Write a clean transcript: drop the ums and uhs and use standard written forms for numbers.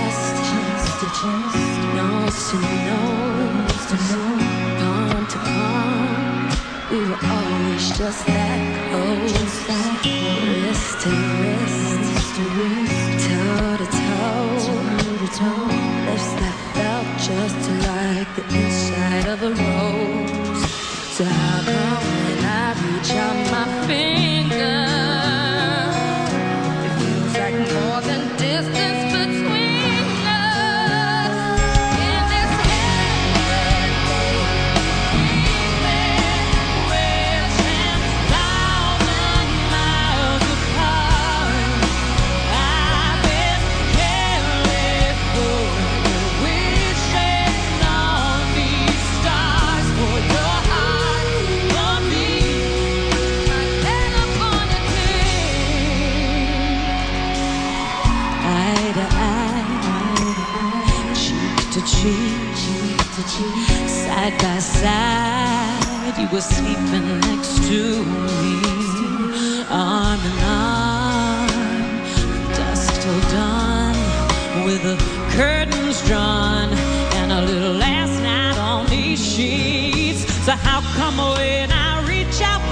nose to nose, palm to palm. We were always just that close, wrist to wrist, toe to toe, lips that felt just like the inside of a rose. So how come when I reach out my finger, it feels like more than distance between us? In this heavenly feeling, we're 10,000 miles apart. I've been careless for wishing on these stars for your heart, for me, my California king. Eye to eye, cheek to cheek, side by side, you were sleeping next to me, arm in arm, dusk till dawn, with the curtains drawn, and a little last night on these sheets. So how come when I reach out